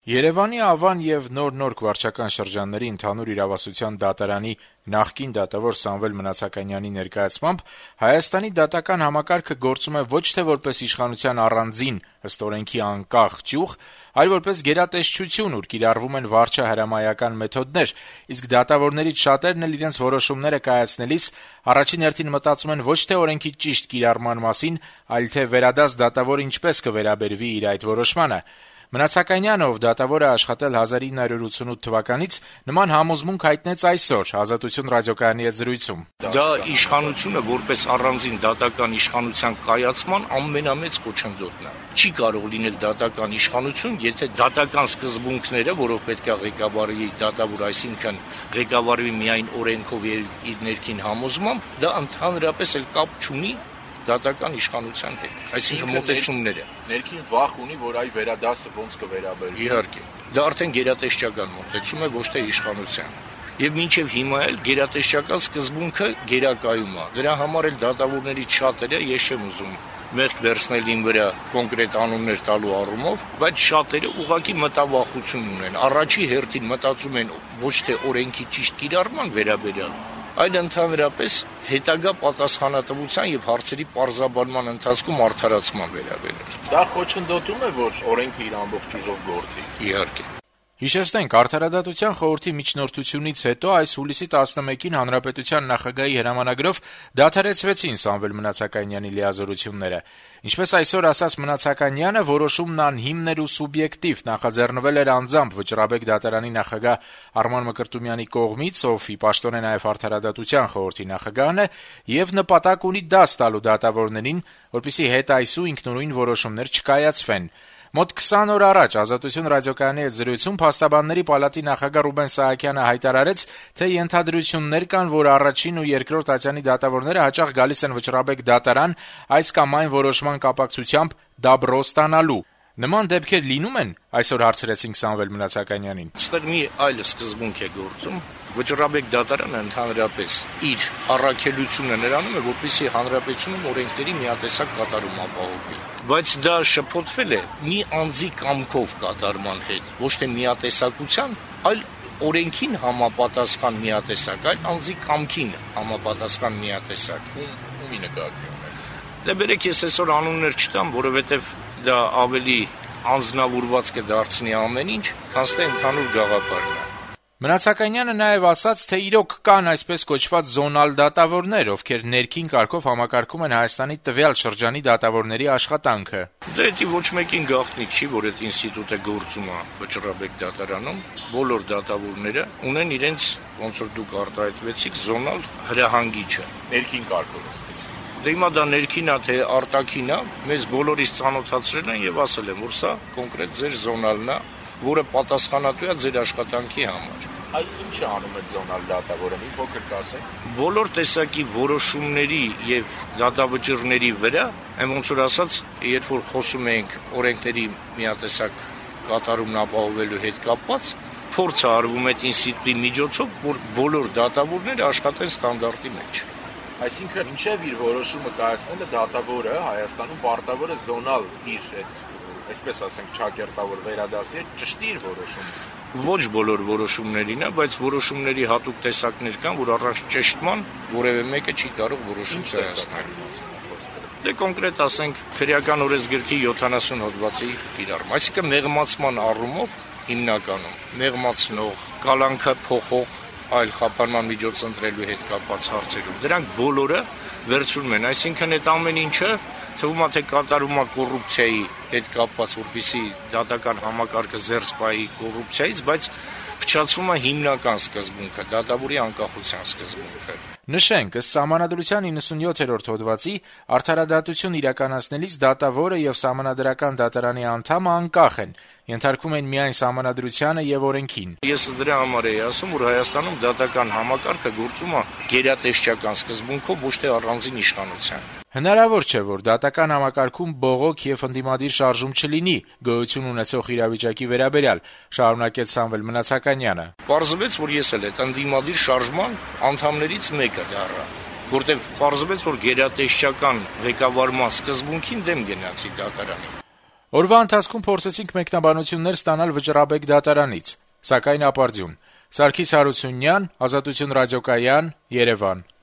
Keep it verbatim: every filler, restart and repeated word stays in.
Երևանի Ավան եւ Նոր-Նորք վարչական շրջանների ընդհանուր իրավասության դատարանի նախկին դատավոր Սամվել Մնացականյանի ներկայացմամբ Հայաստանի դատական համակարգը գործում է ոչ թե որպես իշխանության առանձին, ըստ օրենքի անկախ ճյուղ, այլ որպես գերատեսչություն, ուր կիրառվում են վարչահրամայական մեթոդներ, իսկ դատավորներից շատերն էլ իրենց որոշումները կայացնելիս առաջին հերթին մտածում են ոչ թե օրենքի ճիշտ կիրառման մասին, այլ թե վերադաս դատավորը ինչպես կվերաբերվի իր այդ որոշմանը։ Մնացականյանը, ով դատավոր է աշխատել հազար ինը հարյուր ութսունութ թվականից, նման համոզմունք հայտնեց այսօր Ազատություն ռադիոկայանի հետ զրույցում. Դա իշխանությունը որպես առանձին դատական իշխանության կայացման ամենամեծ խոչընդոտն է։ Չի կարող լինել դատական իշխանություն, եթե դատական սկզբունքները, որով պետք է ղեկավարի դատավոր, այսինքն ղեկավարվի միայն օրենքով եւ իր ներքին համոզմամբ, դա ընդհանրապես էլ կապ չունի դատական իշխանության հետ, այսինքն մոտեցումները։ Ներքին վախ ունի, որ այ վերադասը ոնց կվերաբերվի։ Իհարկե, դա արդեն գերատեսչական մոտեցում է, ոչ թե իշխանության։ Եվ մինչև հիմա էլ գերատեսչական սկզբունքը գերակայում է։ Դրա համար էլ դատավորներից շատերը, ես չեմ ուզում մեղք վերցնել իմ վրա կոնկրետ անուններ տալու առումով, բայց շատերը ուղղակի մտավախություն ունեն։ Առաջի հերթին մտածում են ոչ թե օրենքի ճիշտ կիրառման վերաբերյալ, այլ ընդհանրապես հետագա պատասխանատվության եւ հարցերի պարզաբանման ընթացքում արդարացման վերաբերյալ։ Դա խոչընդոտում է, որ օրենքը իր ամբողջ ուժով գործի։ Իհարկե։ Հիշեցնենք, Արդարադատության խորհրդի միջնորդությունից հետո այս հուլիսի տասնմեկին Հանրապետության նախագահի հրամանագրով դադարեցվեցին Սամվել Մնացականյանի լիազորությունները։ Ինչպես այսօր ասաց Մնացականյանը, որոշումն անհիմն ու սուբյեկտիվ, նախաձեռնվել էր անձամբ Վճռաբեկ դատարանի նախագահ Արման Մկրտումյանի կողմից, ով ի պաշտոն է նաև Արդարադատության խորհրդի նախագահն է, եւ նպատակ ունի դաս տալու դատավորներին, որպեսզի հետայսու ինքնուրույն որոշումներ չկայացվեն։ Մոտ քսան օր առաջ Ազատություն ռադիոկայանի հետ զրույցում Փաստաբանների պալատի նախագահ Ռուբեն Սահակյանը հայտարարեց, թե ենթադրություններ կան, որ առաջին ու երկրորդ ատյանի դատավորները հաճախ գալիս են Վճռաբեկ դատարան այս կամ այն որոշման կապակցությամբ դաբրո ստանալու։ Նման դեպքեր լինում են, այսօր հարցրեցինք Սամվել Մնացականյանին։ Այստեղ մի այլ սկզբունք է գործում։ Վճռաբեկ դատարանը ընդհանրապես իր առաքելությունը նրանում է, որպեսզի հանրապետությունում օրենքների միատեսակ կատարում ապահովի։ Բայց դա շփոթվել է մի անձի կամքով կատարման հետ, ոչ թե միատեսակության, այլ օրենքին համապատասխան միատեսակ, այլ անձի կամքին համապատասխան միատեսակ։ Ումի նկատի ունեք։ Դե բերեք ես այսօր անուններ չտամ, որովհետև դա ավելի անձնավորված կդարձնի ամեն ինչ, քան թե ընդհանուր գաղափարն է։ Մնացականյանը նաև ասաց, թե իրոք կան այսպես կոչված զոնալ դատավորներ, ովքեր ներքին կարգով համակարգում են Հայաստանի տվյալ շրջանի դատավորների աշխատանքը։ Դա դի ոչ մեկին գաղտնիք չի, որ այդ ինստիտուտը գործում է Վճռաբեկ դատարանում, բոլոր դատավորները ունեն իրենց, ոնց որ դուք արտահայտվեցիք, զոնալ հրահանգիչը, ներքին կարգով։ Դե հիմա դա ներքին է, թե արտաքին է, մեզ բոլորիս ծանոթացրել են եւ ասել են, որ սա կոնկրետ ձեր զոնալն է, որը պատասխանատու է ձեր աշխատանքի համար։ Այ ինչ է անում այդ զոնալ դատավորը, մի փոքր կասեք։ Բոլոր տեսակի որոշումների եւ դատավճիռների վրա, այն ոնց որ ասած, երբ որ խոսում ենք օրենքների միատեսակ կատարումն ապահովելու հետ կապված, փորձ է արվում այդ ինստիտուտի միջոցով, որ բոլոր դատավորները աշխատեն ստանդարտի մեջ։ Այսինքն, ինչեւ իր որոշումը կայացնելը դատավորը Հայաստանում պարտավոր է զոնալ իր այդ, այսպես ասենք, ճակերտավոր վերադասի ճշտի իր որոշումը։ Ոչ բոլոր որոշումներին է, բայց որոշումների հատուկ տեսակներ կան, որ առանց ճշտման որևէ մեկը չի կարող որոշում կայացնել։ Դե կոնկրետ ասենք, քրեական օրենսգրքի յոթանասուն հոդվածի կիրառում, այսինքն մեղմացման առումով հիմնականում մեղմացնող, կալանքը փոխող այլ խափանման միջոց ընտրելու հետ կապված հարցերում։ Դրանք բոլորը վերցնում են, այսինքն այդ ամեն ինչը թվում է թե կատարում է կոռուպցիայի հետ կապված, որպեսզի դատական համակարգը զերծ պահի կոռուպցիայից, բայց փչացվում է հիմնական սկզբունքը, դատավորի անկախության սկզբունքը։ Նշենք, ըստ Սահմանադրության իննսունյոթերորդ հոդվածի, արդարադատություն իրականացնելիս դատավորը եւ Սահմանադրական դատարանի անդամը անկախ են, ենթարկվում են միայն Սահմանադրությանը եւ օրենքին։ Ես դրա համար էի ասում, որ Հայաստանում դատական համակարգը գործում է գերատեսչական սկզբունքով, ոչ թե առանձին իշխանության։ Հնարավոր չէ, որ դատական համակարգում բողոք եւ ընդդիմադիր շարժում չլինի գոյություն ունեցող իրավիճակի վերաբերյալ, շարունակեց Սամվել Մնացականյանը։ Պարզվեց, որ ես էլ այդ ընդդիմադիր շարժման անդամներից մեկը դառա, որտեղ պարզվեց, որ գերատեսչական ղեկավարման սկզբունքին դեմ գնացի դատարանին։ Օրվա ընթացքում փորձեցինք մեկնաբանություններ ստանալ Վճռաբեկ դատարանից, սակայն ապարդյուն։ Սարգիս Հարությունյան, Ազատություն ռադիոկայան, Երևան։